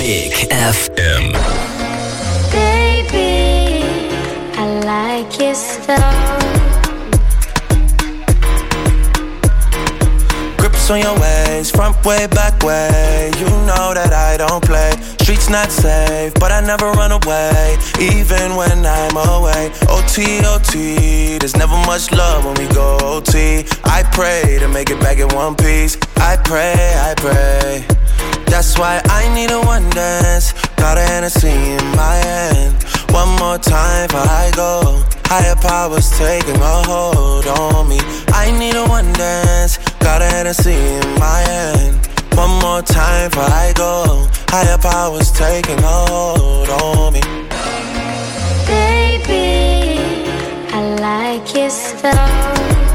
Big FM. Baby, I like your style. Grips on your waist, front way, back way. You know that I don't play. Streets not safe, but I never run away, even when I'm away. OT, OT, there's never much love when we go OT. I pray to make it back in one piece. I pray. That's why I need a one dance. Got a Hennessy in my hand. One more time before I go. Higher powers taking a hold on me. I need a one dance. Got a Hennessy in my hand. One more time before I go. Higher powers taking a hold on me. Baby, I like your style.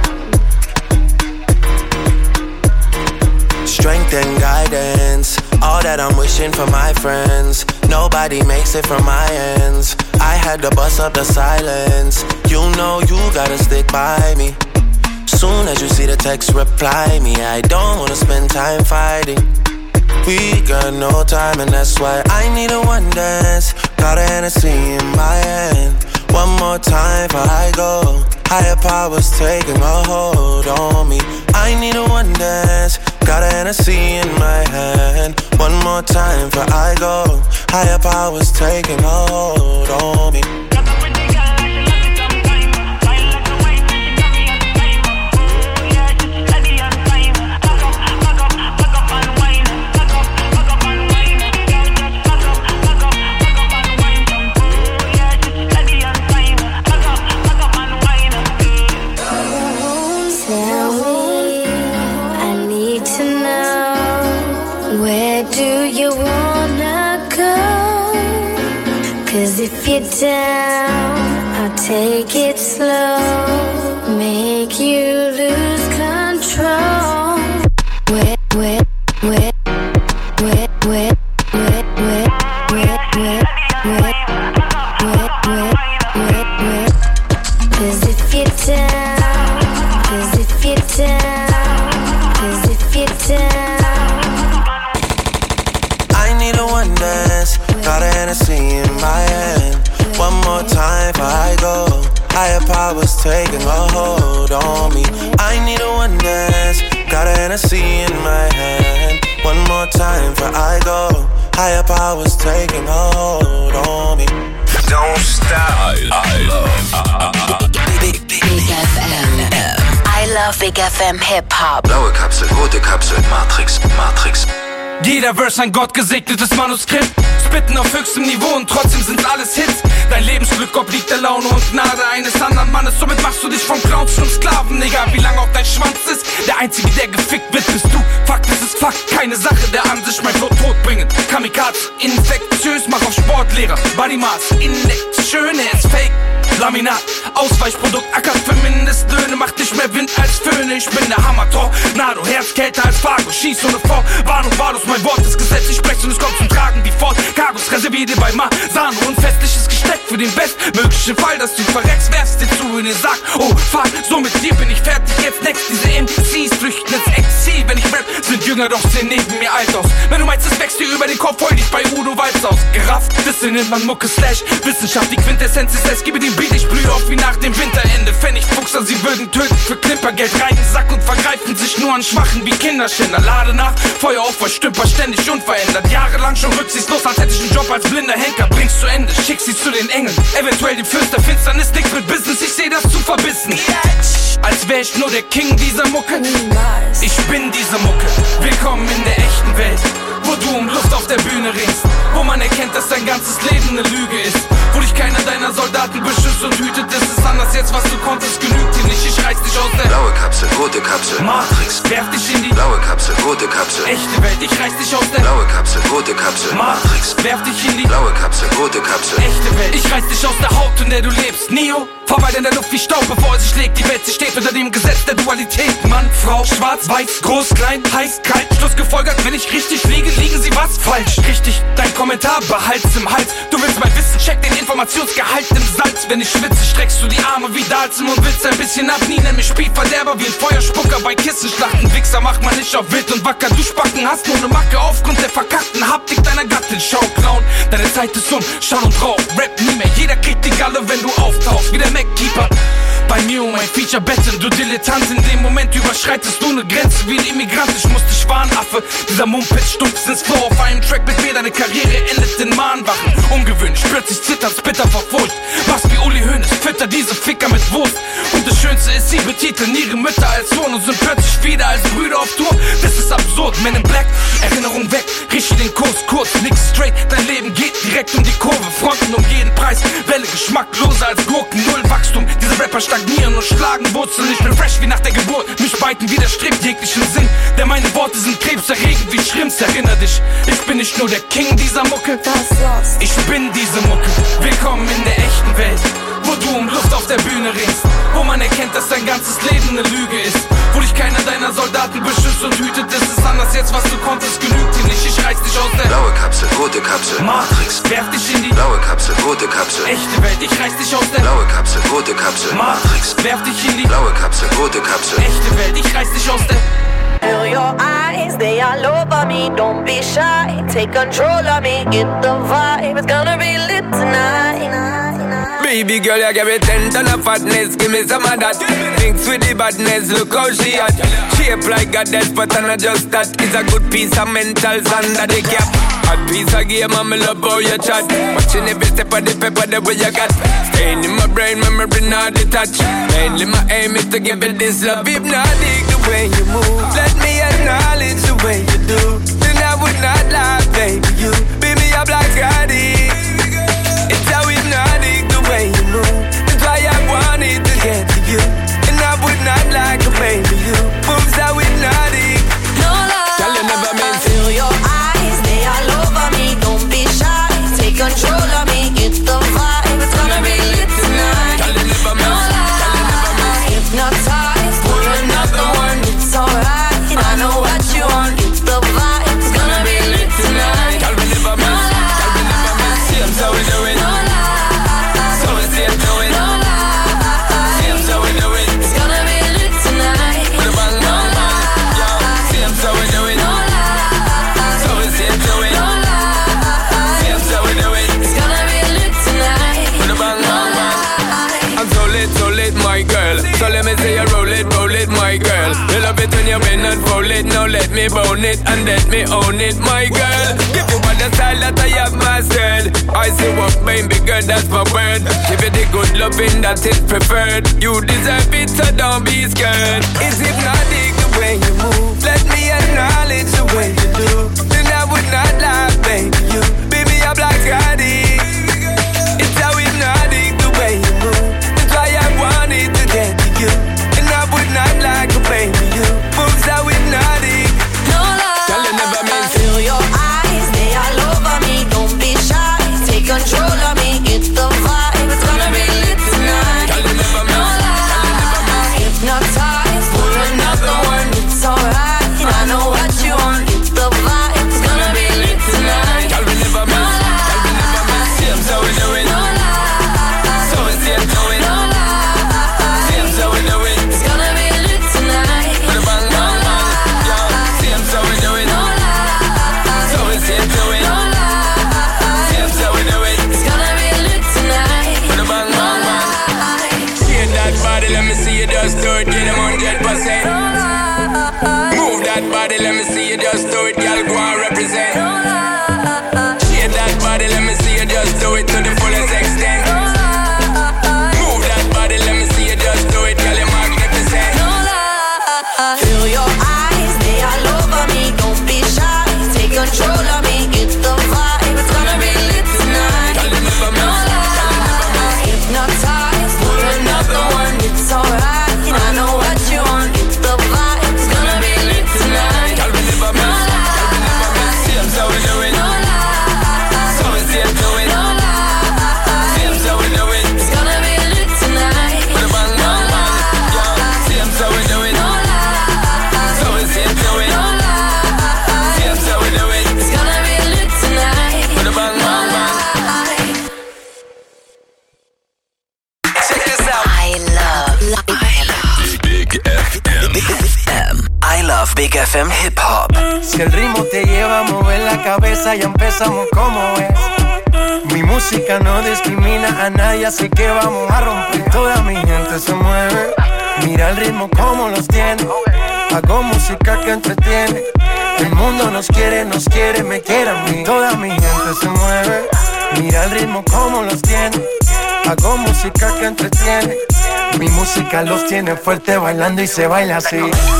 Strength and guidance, all that I'm wishing for my friends. Nobody makes it from my ends. I had to bust up the silence. You know you gotta stick by me. Soon as you see the text, reply me. I don't wanna spend time fighting. We got no time and that's why I need a one dance. Got a Hennessy in my hand. One more time before I go. Higher powers taking a hold on me. I need a one dance. Got a Hennessy in my hand. One more time before I go. Higher powers taking a hold on me. If you're down, I'll take it slow. Make you lose control. Wet. Cause if you're down, I need a one dance. Got a Hennessy in my hand. One more time before I go. Higher powers taking a hold on me. I need a one dance. Got a Hennessy in my hand. One more time before I go. Higher powers taking a hold on me. Don't stop. I love Big FM. I love Big FM Hip-Hop. Blaue Kapsel, rote Kapsel, Matrix. Jeder Verse ein gottgesegnetes Manuskript. Spitten auf höchstem Niveau und trotzdem sind's alles Hits. Dein Lebensglück obliegt der Laune und Gnade eines anderen Mannes. Somit machst du dich vom Clown zum Sklaven, egal wie lang auch dein Schwanz ist. Der Einzige, der gefickt wird, bist du. Fakt, es ist Fakt, keine Sache der Ansicht, mein Flow todbringend. Kamikaze, infektiös, mach auf Sportlehrer. Body Mass, Index, Schöne ist Fake. Laminat, Ausweichprodukt, ackert für Mindestlöhne, macht nicht mehr Wind als Föhne. Ich bin der Hammer-Tornado, Herz kälter als Fargo, schieß ohne Vorwarnung, wahllos, mein Wort ist Gesetz, ich spreche und es kommt zum Tragen wie Ford. Cargos reservier dir bei Masan und festliches Gesteck für den bestmöglichen Fall, dass du verreckst, werfst dir zu in den Sack. Oh fuck, so mit dir bin ich fertig, jetzt next, diese MCs flüchten ins Exil. Wenn ich rap, sind Jünger, doch sehen neben mir alt aus. Wenn du meinst, es wächst dir über den Kopf, heul dich bei Udo Walz aus. Gerafft, Disse nennt man Mucke slash Wissenschaft, die Quintessenz ist es, gebe den Beat, ich blühe auf wie nach dem Winterende. Pfennigfuchser, sie würden töten für Klimpergeld, reinen Sack und vergreifen sich nur an Schwachen wie Kinderschänder. Lade nach, Feuer auf, Stümper ständig unverändert. Jahrelang schon rücksichtslos, als hätte ich einen Job als blinder Henker. Bring's zu Ende, schick sie zu den Engeln. Eventuell die Fürst der Finsternis, nix mit Business, ich seh das zu verbissen. Als wär ich nur der King dieser Mucke. Ich bin diese Mucke. Willkommen in der echten Welt, wo du um Luft auf der Bühne ringst, wo man erkennt, dass dein ganzes Leben eine Lüge ist, wo dich keiner deiner Soldaten beschützt und hütet. Es ist anders jetzt, was du konntest, genügt dir nicht. Ich reiß dich aus der blaue Kapsel, rote Kapsel, Matrix. Werf dich in die blaue Kapsel, rote Kapsel, echte Welt. Ich reiß dich aus der blaue Kapsel, rote Kapsel, Matrix. Werf dich in die blaue Kapsel, rote Kapsel, echte Welt. Ich reiß dich aus der Haut, in der du lebst. Neo, fahr weiter in der Luft wie Staub, bevor es sich legt. Die Welt, sie steht unter dem Gesetz der Dualität. Mann, Frau, schwarz, weiß, groß, klein, heiß, kalt. Schluss gefolgert, wenn ich richtig liege, liegen sie was falsch. Richtig, dein Kommentar behalt's im Hals. Du willst mein Wissen, check den Informationsgehalt im Salz. Wenn ich schwitze, streckst du die Arme wie Dalzen und willst ein bisschen ab. Nie nenn mich Spielverderber wie ein Feuerspucker bei Kissenschlachten. Wichser macht man nicht auf wild und wacker. Du Spacken hast nur ne Macke aufgrund der verkackten ganzen Haptik deiner Gattin Schau klauen. Deine Zeit ist Schall und Rauch, Rap nie mehr. Jeder kriegt die Galle, wenn du auftauchst, wie der Mac-Keeper. Bei mir um ein Feature betteln, du Dilettant. In dem Moment überschreitest du eine Grenze wie ein Immigrant. Ich muss dich warnen, Affe. Dieser Mumpitz stumpft ins Floor. Auf einem Track mit mir, deine Karriere endet in Mahnwachen. Ungewöhnlich, plötzlich zittert's bitter vor Furcht. Machst wie Uli Hoeneß, fütter diese Ficker mit Wurst. Und das Schönste ist, sie betiteln ihre Mütter als Sohn und sind plötzlich wieder als Brüder auf Tour. Das ist absurd, Men in Black, Erinnerung weg. Richte den Kurs kurz, nix straight. Dein Leben geht direkt um die Kurve. Fronten um jeden Preis, Welle geschmackloser als Gurken. Null Wachstum, diese Rapper stagnieren und schlagen Wurzeln. Ich bin fresh wie nach der Geburt, mich beiten widerstrebt jeglichen Sinn. Denn meine Worte sind krebserregend wie Schrimps, erinner dich. Ich bin nicht nur der King dieser Mucke, ich bin diese Mucke. Willkommen in der echten Welt, wo du um Luft auf der Bühne ringst, wo man erkennt, dass dein ganzes Leben eine Lüge ist, wo dich keiner deiner Soldaten beschützt und hütet. Es ist anders jetzt, was du konntest, genügt dir nicht. Ich reiß dich aus der blaue Kapsel, rote Kapsel, Matrix, werf dich in die blaue Kapsel, rote Kapsel, echte Welt. Ich reiß dich aus der blaue Kapsel, rote Kapsel, Matrix, werf dich in die blaue Kapsel, rote Kapsel, echte Welt. Ich reiß dich aus der Feel your eyes, they all over me. Don't be shy, take control of me. Get the vibe, it's gonna be lit tonight. Baby girl, you give me 10 ton of fatness, give me some of that. Mix with the badness, look how she hot. Shape like a death, but I'm not just that. It's a good piece of mentals under the cap. Hot piece of game, and me love how you chat. Watching every step of the paper, the way you got. Staying in my brain, memory not detached. Mainly my aim is to give it this love. Hypnotic the way you move. Let me acknowledge the way you do. Then I would not lie, baby, you beat me up like Gotti. It's how hypnotic the way you move. That's why I wanted to get to you. And I would not like a baby, you moves how hypnotic. No lie, Girl, you never meant to. feel your eyes, they all over me. Don't be shy, take control of me. Get the vibe, it's gonna be lit tonight. Girl, you never No meant. lie, hypnotized, pull another one. It's alright, I know what you want. Get the vibe, it's gonna be lit tonight. Girl, we never No miss. Girl, we never miss. Same so we do it. No lie, So we same do it. no lie. Same so we do it. It's gonna be lit tonight. With a bang, No bang, bang. lie, Yo, same so we do it. no lie. So we same do it. No lie, Same so we do it. it's gonna be lit tonight. With a bang, No bang, bang. lie. I'm so lit, my girl. So let me say you roll it, my girl. You love it when you bend and roll it. Now let me bone it and let me own it, my girl. Give you all the style that I have mastered. I say what baby girl, that's my word. Give you the good loving that is preferred. You deserve it, so don't be scared. It's hypnotic the way you move. Let me acknowledge the way you do. Then I would not lie, baby. You beat me up like Gotti. It's how hypnotic the way you move. That's why I wanted to get to you. And I would not like a baby. You moves how hypnotic. No lie, Girl, you never meant to. feel your eyes, they all over me. Don't be shy, take control of me. Get the vibe, it's gonna be lit tonight. Girl, you never No miss. Girl, you never miss. lie, hypnotized, pull another one. It's alright, I know what you want. Get the vibe, mueve la cabeza y empezamos como es. Mi música no discrimina a nadie, así que vamos a romper. Toda mi gente se mueve, mira el ritmo como los tiene. Hago música que entretiene. El mundo nos quiere, me quiere a mí. Toda mi gente se mueve, mira el ritmo como los tiene. Hago música que entretiene. Mi música los tiene fuerte bailando y se baila así.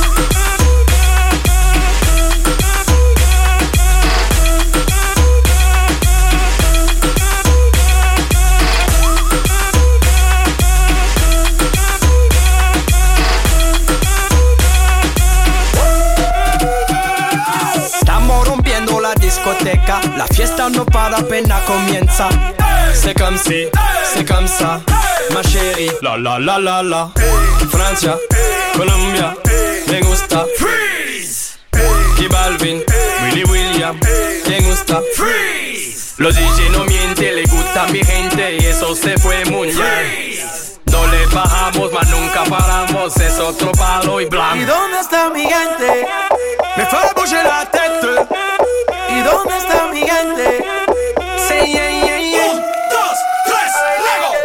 La fiesta no para, apenas comienza. C'est comme si, c'est comme ça, ma chérie. La la la la la. Francia, Colombia, me gusta. Freeze. J Balvin, Willy William, me gusta. Freeze. Los DJ no mienten, le gusta a mi gente y eso se fue muy bien. No le bajamos, mas nunca paramos, es otro palo y blanco. ¿Y dónde está mi gente? Me fue a bouger la tête. ¿Y dónde está mi gente? Sí, yeah, yeah, yeah. 1, 2, 3, luego.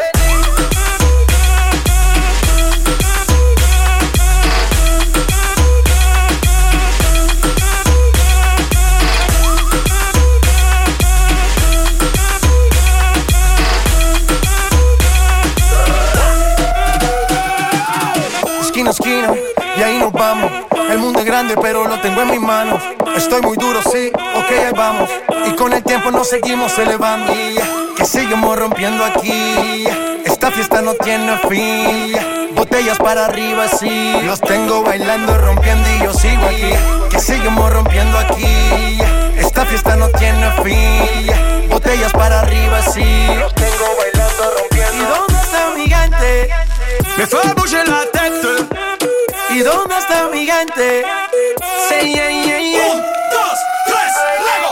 Esquina a esquina, y ahí nos vamos. El mundo es grande, pero lo tengo en mis manos. Estoy muy duro, sí, ok, ahí vamos. Y con el tiempo nos seguimos elevando. Que seguimos rompiendo aquí. Esta fiesta no tiene fin. Botellas para arriba, sí. Los tengo bailando, rompiendo y yo sigo aquí. Que seguimos rompiendo aquí. Esta fiesta no tiene fin. Botellas para arriba, sí. Los tengo bailando, rompiendo. ¿Y dónde está mi gente? Me fue a bouger la tête. ¿Y dónde está mi gente? Sí, yeah, yeah, yeah. 1, 2, 3, luego.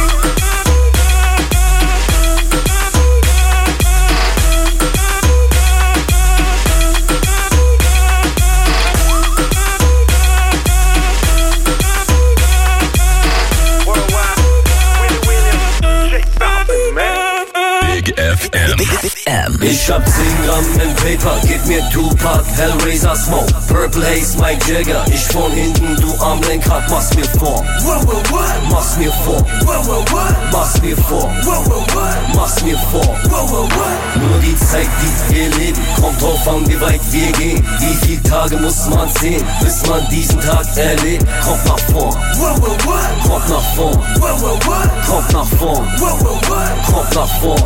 Ich hab 10 Gramm im Paper, gib mir Tupac, Hellraiser, Smoke, Purple Haze, Mike Jagger. Ich von hinten, du am Lenkrad, mach's mir vor. Mach's mir vor. Mach's mir vor. Mach's mir vor. Nur die Zeit, die wir leben, kommt drauf an, wie weit wir gehen. Wie viele Tage muss man sehen, bis man diesen Tag erlebt? Kommt nach vorn. Kommt nach vorn. Kommt nach vorn. Kommt nach vorn.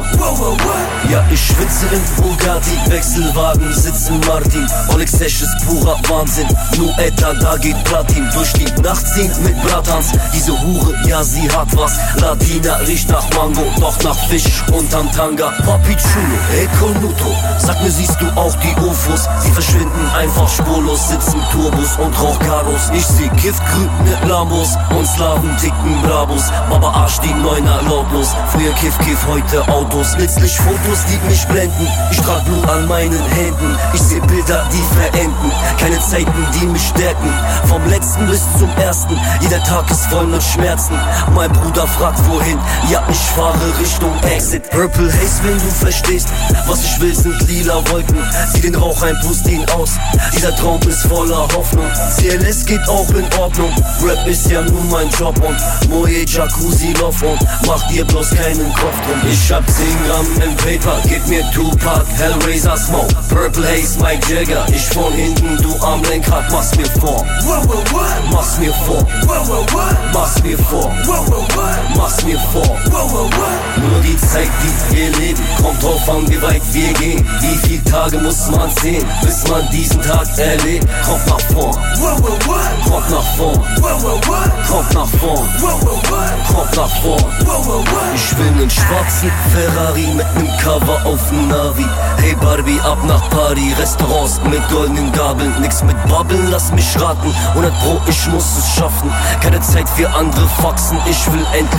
Ja, ich schwitze im Bugatti, Wechselwagen, sitze Martin. Olex Esch ist purer Wahnsinn, nur Etta, da geht Platin. Durch die Nacht ziehen mit Bratans, diese Hure, ja sie hat was. Latina riecht nach Mango, doch nach Fisch unterm Tanga. Papi Chulo, Econuto, sag mir, siehst du auch die UFOs? Sie verschwinden einfach spurlos, sitzen Turbos und Rauchkaros. Ich seh Giftgrün mit Lambos und Slaven ticken Bravos. Baba Arsch, die Neuner lautlos, früher Kiff, heute Autos. Letztlich Fotos, die mich blenden. Ich trag Blut an meinen Händen. Ich seh Bilder, die verenden. Keine Zeiten, die mich stärken. Vom letzten bis zum ersten. Jeder Tag ist voll mit Schmerzen. Mein Bruder fragt wohin. Ja, ich fahre Richtung Exit. Purple Haze, wenn du verstehst. Was ich will, sind lila Wolken. Sieh den Rauch ein, pust ihn aus. Dieser Traum ist voller Hoffnung. CLS geht auch in Ordnung. Rap ist ja nur mein Job und Moe Jacuzzi Love und mach dir bloß keinen Kopf drum. Ich hab 10 Gramm im Paper, gib mir Tupac, Hellraiser, Smoke, Purple Haze, Mike Jagger. Ich von hinten, du am Lenkrad, mach's mir vor. Mach's mir vor. Mach's mir vor. Mach's mir vor. Nur die Zeit, die wir leben, kommt drauf an, wie weit wir gehen. Wie viele Tage muss man sehen, bis man diesen Tag erlebt? Kommt nach vorn. Kommt nach vorn. Kommt nach vorn. Kommt nach vorn. Ich will nen schwarzen Ferrari mit nem Cover auf dem Navi. Hey Barbie, ab nach Party, Restaurants mit goldenen Gabeln. Nix mit Babbeln, lass mich raten. 100 Pro, ich muss es schaffen. Keine Zeit für andere Faxen, ich will endlich eine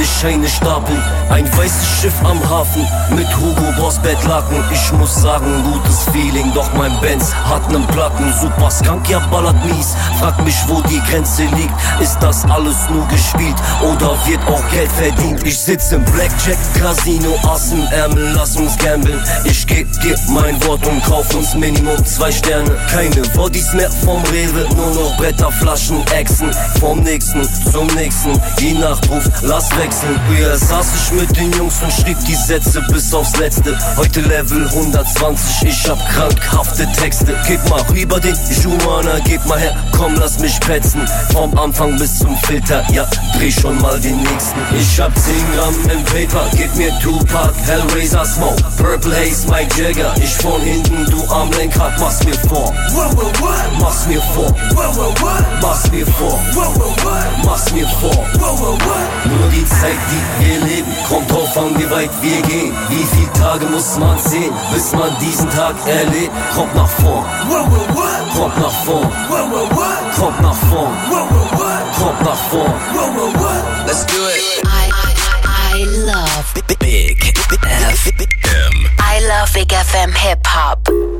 Steine stapeln. Ein weißes Schiff am Hafen mit Hugo Boss Bettlaken. Ich muss sagen, gutes Feeling, doch mein Benz hat nen Platten. Super skunk, ja ballert mies. Frag mich, wo die Grenze liegt. Ist das alles nur gespielt oder wird auch Geld verdient? Ich sitz im Blackjack Casino, Ass im Ärmel, lass uns gambeln. Ich geb dir mein Wort und kauf uns Minimum 2 Sterne. Keine Bodies mehr vom Rewe, nur noch Bretter, Flaschen, Echsen. Vom nächsten zum nächsten, die Nacht ruft, lass wechseln. Früher saß ich mit den Jungs und schrieb die Sätze bis aufs Letzte. Heute Level 120, ich hab krankhafte Texte. Gib mal rüber den Juana, gib mal her, komm lass mich petzen. Vom Anfang bis zum Filter, ja, dreh schon mal den nächsten. Ich hab 10 Gramm im Paper, gib mir Tupac, Hellraiser Smoke, Purple Haze, Mike Jagger. Ich von hinten, du am Lenkrad, mach's mir vor. Mach's mir vor. Mach's mir vor. Mach's mir vor. Nur die Zeit, die wir leben, kommt drauf an, wie weit wir gehen. Wie viele Tage muss man sehen, bis man diesen Tag erlebt? Kommt nach vorn. Kommt nach vorn. Kommt nach vorn. Kommt nach vorn. Let's do it. I love Big FM. I love Big FM Hip Hop.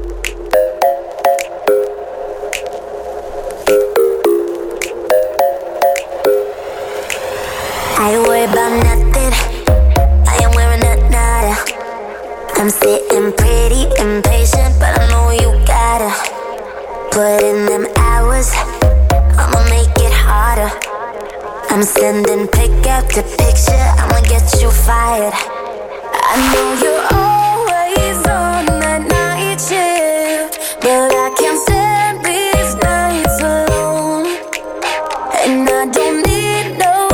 I worry about nothing. I am wearing a nada. I'm sitting pretty impatient, but I know you gotta put in them hours. I'ma make it harder. I'm sending pick after picture. I'ma get you fired. I know you're always on that night shift, but I can't stand these nights alone. And I don't need no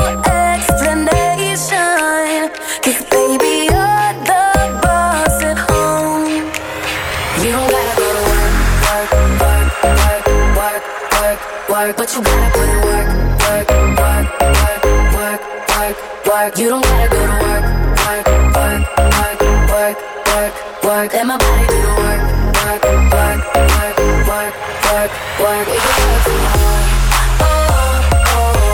explanation, 'cause baby you're the boss at home. You don't gotta go to work, work, work, work, work, work, work, but you gotta put in work, work, work, work, work, work, work. You don't gotta go to work, work, work, work, work, work, work. Let my body do the work, work, work, work, work, work, work. We can work from home, oh, oh.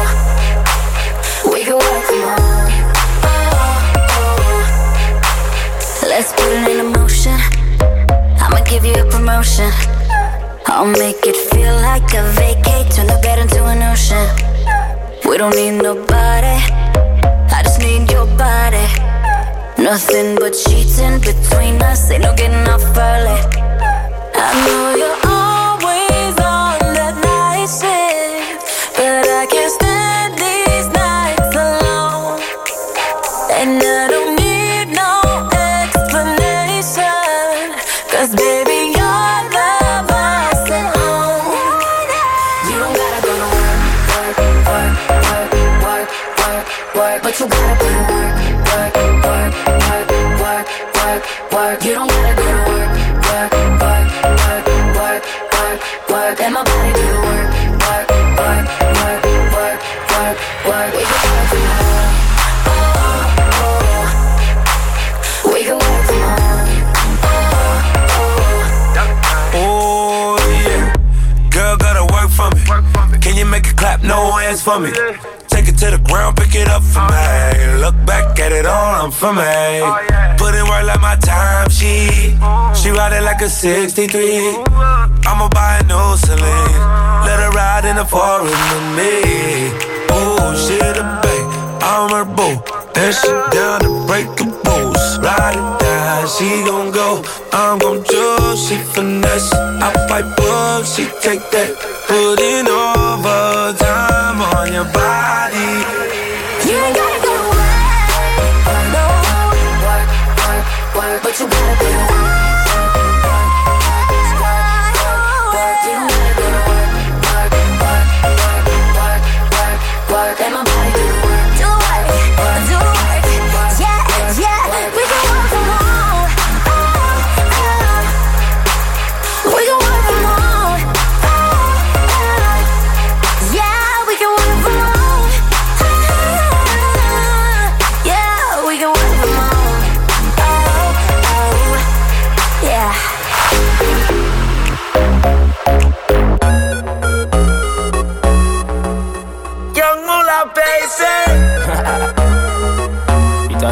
We can work from home, oh, oh. Let's put it in motion. I'ma give you a promotion. I'll make it feel like a vacate, turn the bed into an ocean. We don't need nobody, I just need your body. Nothing but sheets in between us, ain't no getting off early. I know you're always on that night shift, but I can't stand these nights alone. And I don't need no explanation, 'cause baby you're the boss at home. You don't gotta go to work, work, work, work, work, work, work, but you gotta put in work, work, work, work, work, work, work. You don't gotta go to work, work, work, work, work, work, work. Let my body do the work, work, work, work, work, work, work. We can work from home, oh, oh. We can work from home, oh, oh. Oh yeah, girl gotta work for me. Can you make it clap? No hands for me. Take it to the ground, pick it up for me. Look back at it all, I'm for me. Put in work like my time sheet. She ride it like a 63. I'ma buy a new Celine. Let her ride in the foreign with me. Oh, she the babe, I'm her boo. And she down to break the rules. Ride it down, she gon' go. I'm gon' choose, she finesse. I fight up, she take that. Put in overtime on your body. You ain't gotta go to work, no. Work, work, work, but you gotta put in work. You don't gotta go to work, work, work, work, work, work, work. Let my body do the work, do work, do work. Yeah, yeah, we can work from home. We can work from home. Yeah, we can work from home.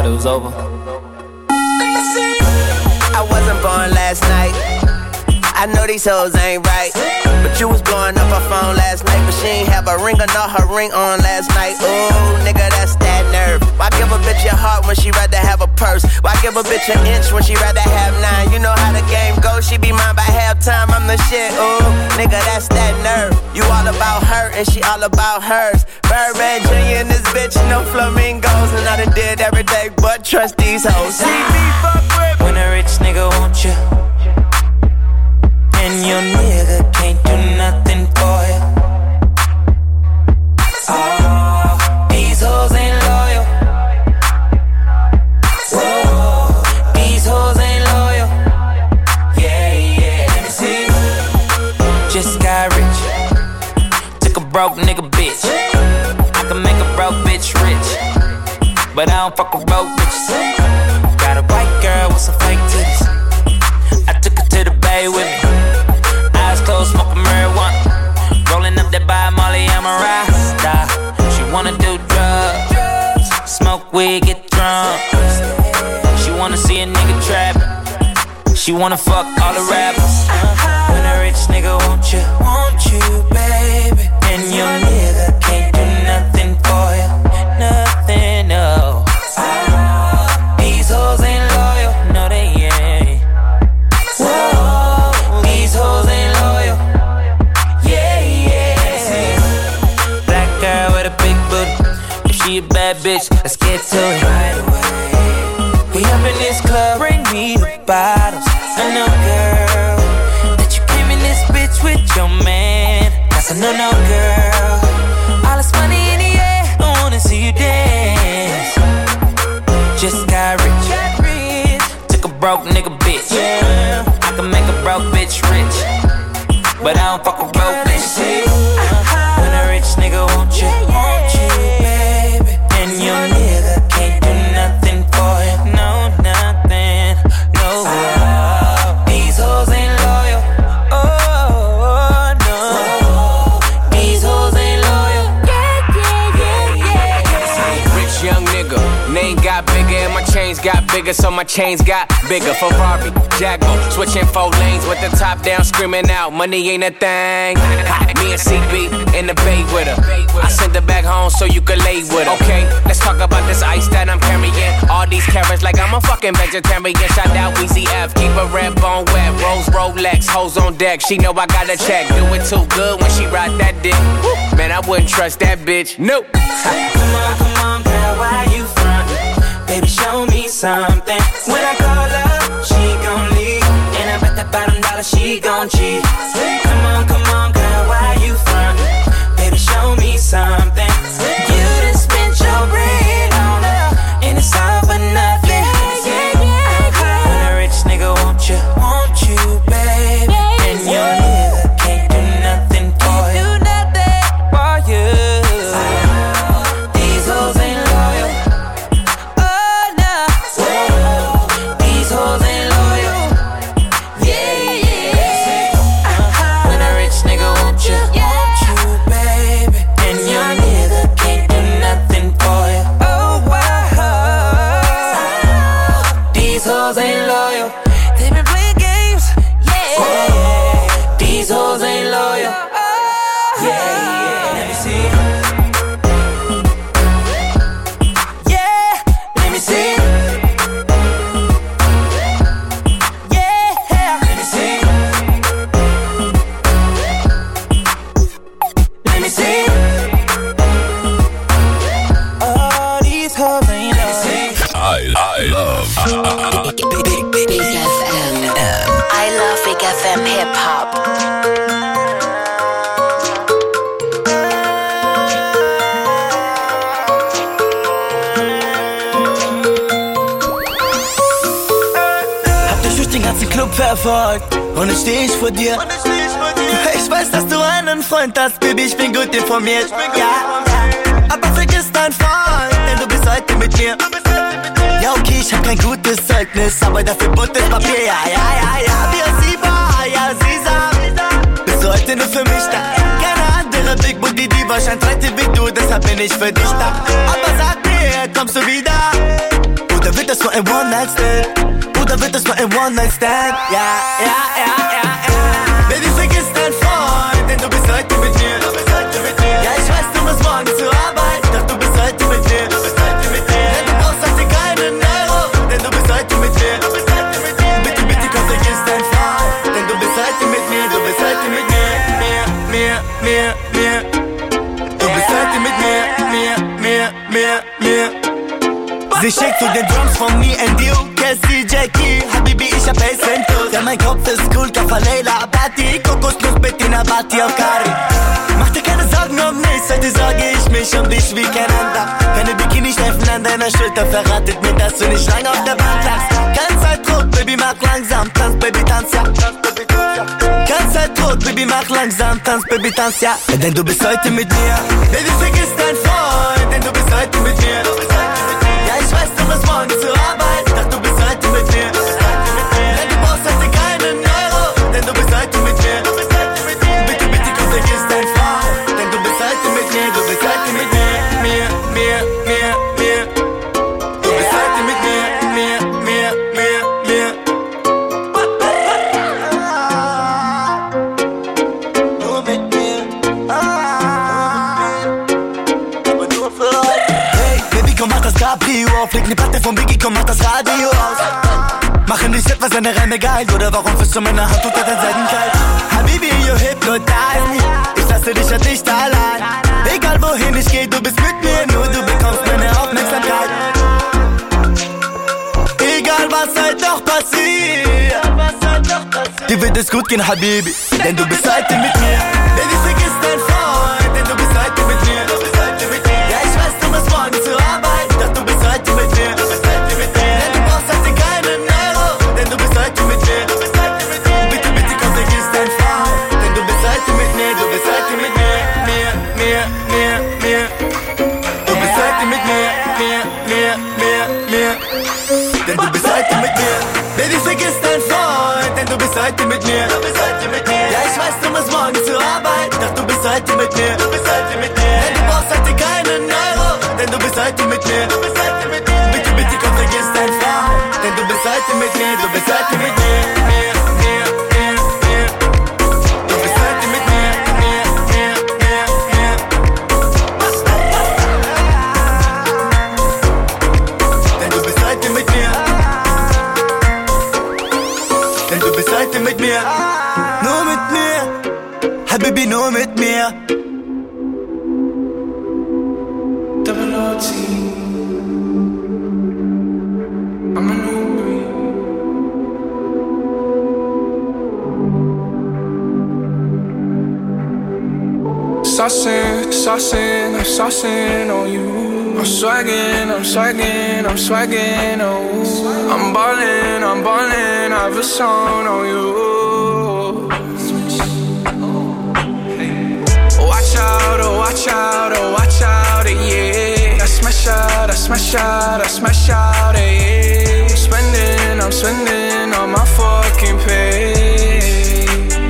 it was over. I wasn't born last night. I know these hoes ain't right. But you was blowing up her phone last night. But she ain't have a ring or not her ring on last night. Ooh, nigga, that's that nerve. Why give a bitch your heart when she rather have a purse? Why give a bitch an inch when she rather have 9? You know how the game goes, she be mine by halftime. I'm the shit, ooh, nigga, that's that nerve. You all about her and she all about hers. Birdman Jr. and this bitch, no flamingos. And I done did every day but trust these hoes. See me fuck with when a rich nigga want you and your nigga can't do nothing for you. Oh, these hoes ain't loyal. Whoa, these hoes ain't loyal. Yeah, yeah, let me see. Just got rich. Took a broke nigga bitch. I can make a broke bitch rich, but I don't fuck with broke bitches. Got a white girl with some fake titties. I took her to the bay with me. Eyes closed, smoking marijuana. Rolling up that by Molly, I'm a rasta. She wanna do drugs, smoke weed, get drunk. She wanna see a nigga trapping. She wanna fuck all the rappers. When a rich nigga want you, baby. And your nigga can't do nothing for you, nothing, no. These hoes ain't loyal, no they ain't. Whoa, these hoes ain't loyal. Yeah, yeah. Black girl with a big booty. If she a bad bitch, let's get to it right away. We up in this club, bring me the bottles. I know, girl, that you came in this bitch with your man. That's a no-no, girl. All this money in the air, I wanna see you dance. Just got rich. Took a broke nigga bitch. I can make a broke bitch rich, but I don't fuck with broke bitches. When a rich nigga want you, baby. And your nigga can't do nothing for you. No, nothing, no. These hoes ain't loyal. Oh, no. These hoes ain't loyal. Rich young nigga, name got bigger and my chains got bigger, so my chains got bigger. Ferrari, Jaguar, switching 4 lanes with the top down, screaming out, money ain't a thing. Me and CB in the bay with her. I sent her back home so you could lay with her. Okay, let's talk about this ice that I'm carrying. All these carrots like I'm a fucking vegetarian. Shout out Weezy F, keep a red bone wet. Rose Rolex, hoes on deck. She know I got a check. Do it too good when she ride that dick. Man, I wouldn't trust that bitch. Nope. Come on, girl, why you frontin'? Baby, show me something. When I call her, she gon' leave. And I bet that bottom dollar she gon' cheat. Come on, girl, why you frontin'? Baby, show me something. You done spent your bread on her, and it's all for nothing. When a rich nigga want you, baby. And your nigga can't do nothing for you. For you. These hoes ain't loyal. Oh no. These hoes ain't loyal. Yeah, yeah. When a rich nigga want you, baby. And your nigga can't do nothing for you. Oh wow. These hoes ain't loyal. They been playing games. Yeah. These hoes ain't loyal. Yeah. Let me see. Yeah. Let me see. Yeah. Let me see. Let me see. Oh, these hoes ain't loyal. I love Big FM. I love Big FM hip hop. Hab dich durch den ganzen Club verfolgt und jetzt steh ich vor dir. Ich weiß, dass du einen Freund hast, Baby, ich bin gut informiert. Ja, aber vergiss deinen Freund, denn du bist heute mit mir. Ja, okay, ich hab kein gutes Zeugnis, aber dafür buntes Papier. Ja, wie sie war, ja, sie sah. Bist du heute nur für mich da? Keine andere Big Booty Diva scheint heute wie du, deshalb bin ich für dich da. Aber sag mir, kommst du wieder? nur ein One-Night-Stand? Oder wird es nur ein One-Night-Stand? Ja. Baby, vergiss dein Freund, denn du bist heute mit mir. Ja, ich weiß, du musst morgen zur Arbeit, doch du bist heute mit mir. Denn du brauchst heute keinen Euro, denn du bist heute mit mir. Bitte, komm, vergiss dein Freund, denn du bist heute mit mir. Du bist heute mit mir. Du bist heute mit mir. Sie schickt zu den Drums von me and you. Cassie, Jackie, Habibi, ich hab Ace and Toast. Ja, mein Kopf ist cool, Kaffa, Leila, Bati, Kokosnuss, Bettina, Bati auf Kari. Mach dir keine Sorgen um nichts, heute sorge ich mich um dich wie kein anderer. Keine Bikini-Streifen an deiner Schulter verratet mir, dass du nicht lange auf der Bank lagst. Kein Zeitdruck, Baby, mach langsam, tanz, Baby, tanz, ja. Kein Zeitdruck, Baby, mach langsam, tanz, Baby, tanz, ja. Denn du bist heute mit mir. Baby, vergiss dein Freund, denn du bist heute mit mir. Ja, ich weiß, du musst morgen zur Arbeit, doch du bist heute mit mir. Denn du brauchst heute keinen Euro, denn du bist heute mit mir. Bitte, komm, vergiss dein Freund, denn du bist heute mit mir. Du bist heute mit mir. Du bist heute mit mir. Nur mit mir. Aber nur für heute. Hey, Baby, komm, mach das Cabrio auf. Leg ne Platte von Biggie, komm, mach das Radio aus. Machen dich etwas seine Reime geil. Oder warum fühlst du meine Hand unter den Seiten kalt? Habibi, you hypnotize me. Ich lasse dich halt nicht allein. Egal wohin ich geh, du bist mit mir. Nur du bekommst meine Aufmerksamkeit. Egal was halt doch passiert. Dir wird es gut gehen, Habibi, denn du bist heute mit mir. Baby, vergiss dein Freund, denn du bist heute mit mir. Ja, ich weiß, du musst morgen zur Arbeit, doch du bist heute mit mir. Denn du brauchst heute keinen Euro, denn du bist heute mit mir. Bitte, komm, vergiss dein Freund, denn du bist heute mit mir. Du bist heute mit mir. Du bist heute mit mir. Denn du bist heute mit mir. Baby, vergiss dein Freund, denn du bist heute mit mir. Ja, ich weiß, du musst morgen zur Arbeit, doch du bist heute mit mir. Denn du brauchst heute keinen Euro, denn du bist heute mit mir. Bitte, komm, vergiss dein Freund, denn du bist heute mit mir. Du bist heute mit mir. Du bist heute mit mir. Denn du bist heute mit mir. Denn du bist heute mit mir. Nur mit mir. Habibi, nur mit mir. Double OT. I'm a new breed. Saucing on you. I'm swagging, oh. I'm ballin', I have a song on you. Watch out, yeah. I smash out, yeah. I'm spending on my fucking pay.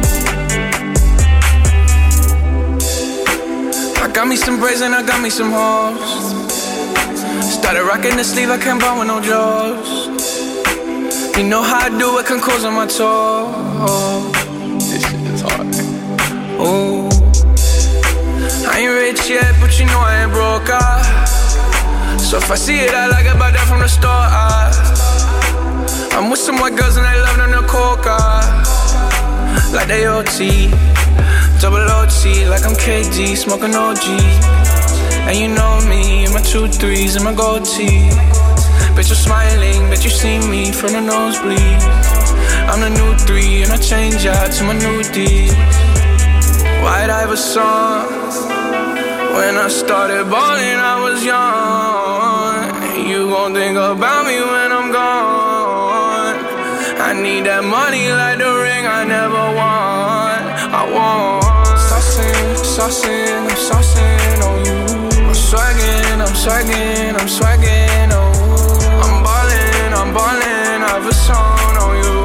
I got me some braids and I got me some hoes. Started rocking the sleeve, I can't buy with no jaws. You know how I do it, can close on my toes. This shit is hard. Ooh. I ain't rich yet, but you know I ain't broke, So if I see it, I like it, buy that from the store, I'm with some white girls and they love them to coca. Like they OT, double OT, like I'm KG, smoking OG. And you know me, in my 2-3s and my gold tee. Bet you're smiling, bet you see me from the nosebleed. I'm the new 3 and I change out to my new D. White Iverson. When I started balling, I was young. You gon' think about me when I'm gone. I need that money like the ring I never won. I want saucing on you. I'm swagging, oh. I'm ballin', I have a song on you.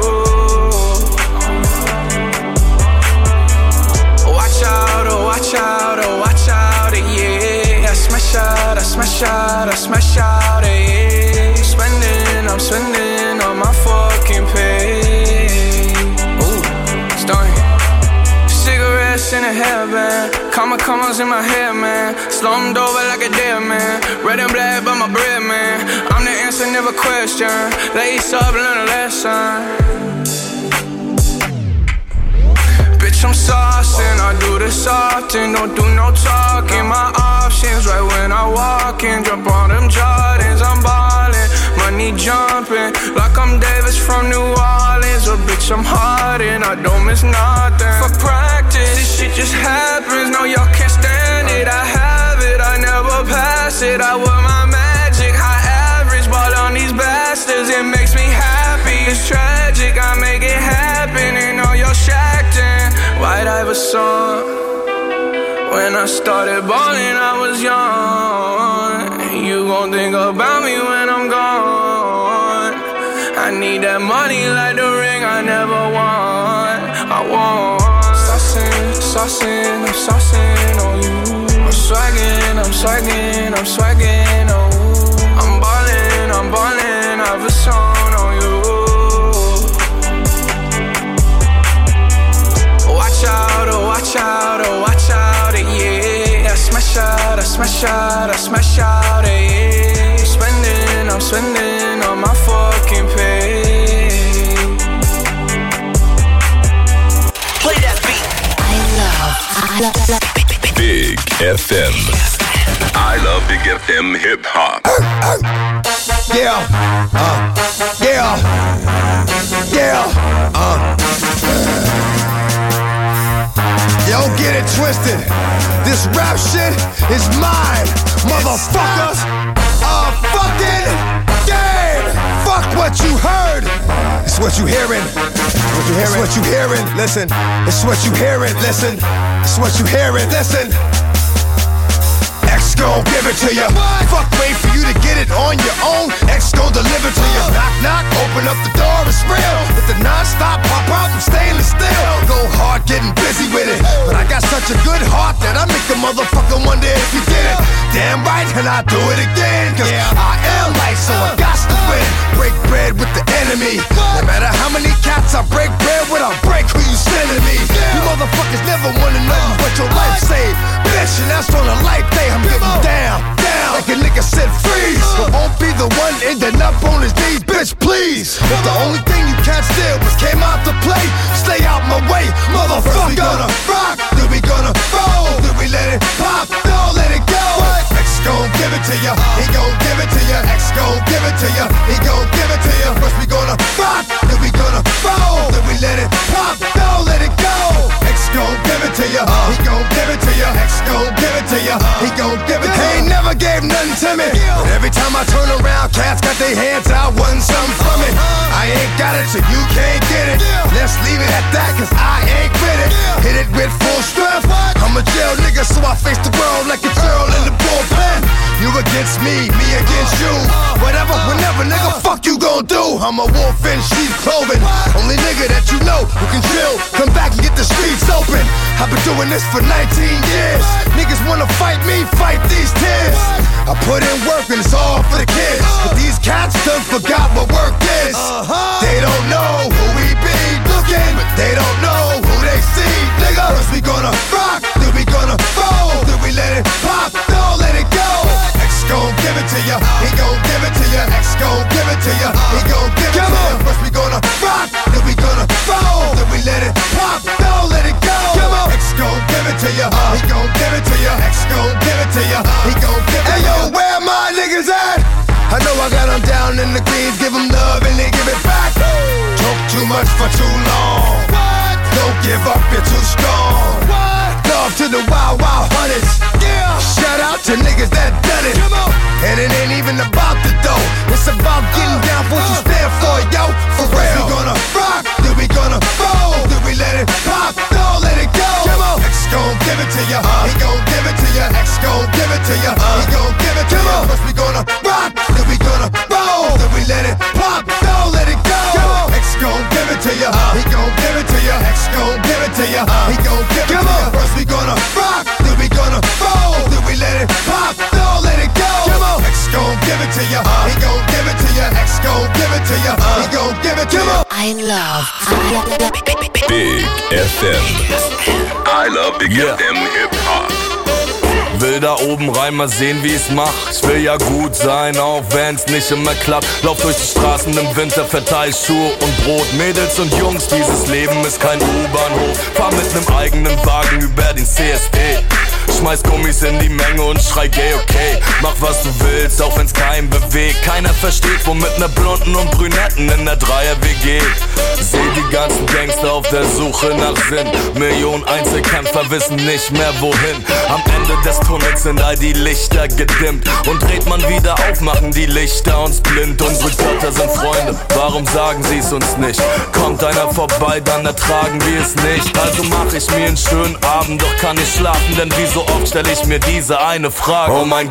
Watch out, yeah. I smash out, yeah. I'm come on in my head, man. Slumped over like a dead man. Red and black, but my bread, man. I'm the answer, never question. Lace up, learn a lesson. Bitch, I'm saucing, I do this often. Don't do no talking, my options right when I walk in. Jump on them Jordans, I'm ballin'. Money jumping, like I'm Davis from New Orleans. Or bitch, I'm hardin', I don't miss nothing. For practice, this shit just happens. No, y'all can't stand it, I have it, I never pass it. I wear my magic, high average, ball on these bastards. It makes me happy, it's tragic, I make it happen. And all y'all shacked in White Iverson. When I started ballin', I was young. You gon' think about me when I'm gone. I need that money like the ring I never won. I want saucin', saucin', I'm saucin' on you. I'm swaggin', I'm swaggin', I'm swaggin' on you. I'm ballin', I've a song on you. Watch out, oh watch out, oh watch out, yeah. I smash out, I smash out, I smash out, yeah. I'm spending on my fucking pay. Play that beat. I love Big FM. I love Big FM hip hop. Yeah, Don't get it twisted. This rap shit is mine, motherfuckers. Fucking game. Fuck what you heard. It's what you hearing. It's what you hearing. Listen. It's what you hearing. Listen. It's what you hearing. Listen. X gon' give it to you. Fuck, wait for you to get it on your own. X gon' deliver to you. Knock, knock, open up the door, it's real. With the non-stop pop out and stainless steel. Go hard, getting busy with it. But I got such a good heart that I make a motherfucker wonder if you did it. Damn right, and I do it again. Cause I am light, so I got to win. Break bread with the enemy. No matter how many cats I break bread with, I'll break who you sending me. You motherfuckers never wanna know what your life saved. Bitch, and that's on a life day. I'm getting down, like a nigga said freeze. But won't be the one ending up on his knees, bitch, please. If the only thing you can't steal was came out to play, stay out my way, motherfucker. First we gonna rock, then we gonna roll, then we let it pop, don't let it go. X gon' give it to ya, he gon' give it to ya. X gon' give it to ya, he gon' give it to ya. First we gonna rock, then we gonna roll, then we let it pop, don't let it go. X gon' give it to ya, he gon' give it to ya. X gon' give it to ya, he gon' give it to ya. He ain't never gave nothing to me, but every time I turn around, cats got their hands out, wanting something from it. I ain't got it, so you can't get it. Let's leave it at that, cause I ain't with it. Hit it with full strength. I'm a jail nigga, so I face the world like a girl in the bullpen. You against me against you. Whatever, whenever, nigga, fuck you gon' do. I'm a wolf in sheep's clothing. Only nigga that you know who can chill. Come back and get the streets open. I've been doing this for 19 years. Niggas wanna fight me, fight these tears. I put in work and it's all for the kids. But these cats done forgot what work is. They don't know who we be looking, but they don't know who they see, nigga. First we gonna rock, then we gonna roll, then we let it pop, don't let it go. X gon' give it to ya, he gon' give it to ya. X gon' give it to ya, he gon' give it to ya. First we gonna rock, then we gonna roll, then we let it pop, don't let it go. X gon' give it to ya, he gon' give it to ya. X gon' give it to ya, he gon' give it to ya. Hey yo, where my niggas at? I know I got them down in the greens, give them love and they give it back. Talk too much for too long. Don't give up, you're too strong. Love to the wild, wild hunters. Shout out to niggas that done it. And it ain't even about the dough. It's about getting down for what you stand for, yo. For real. We gonna rock, then we gonna roll, then we let it pop, don't let it go. X gon' give it to ya, he gon' give it to ya. X gon' give it to ya, he gon' give it to ya. First we gonna rock, then we gonna roll, then we let it pop, don't let it go. X gon' give it to ya, he gon' give it to ya. X gon' give it to ya, he gon' give it to ya. First we gonna rock, then we gonna roll, then we let it pop, don't let it go. X gon' give it to ya, he gon' give it to ya. X gon' give it to to you. He gon' give it to you. I love Big FM. I love Big FM Hip Hop. Will da oben rein, mal sehen, wie ich's mach. Ich will ja gut sein, auch wenn's nicht immer klappt. Lauf durch die Straßen im Winter, verteil Schuhe und Brot. Mädels und Jungs, dieses Leben ist kein U-Bahnhof. Fahr mit nem eigenen Wagen über den CSD. Schmeiß Gummis in die Menge und schrei gay, okay. Mach was du willst, auch wenn's keinen bewegt. Keiner versteht, womit ne Blonden und Brünetten in der Dreier-WG. Seh die ganzen Gangster auf der Suche nach Sinn. Millionen Einzelkämpfer wissen nicht mehr wohin. Am Ende des Tunnels sind all die Lichter gedimmt. Und dreht man wieder auf, machen die Lichter uns blind. Unsere Götter sind Freunde, warum sagen sie's uns nicht? Kommt einer vorbei, dann ertragen wir es nicht. Also mach ich mir einen schönen Abend, doch kann ich schlafen, denn wie so oft stell ich mir diese eine Frage. Oh mein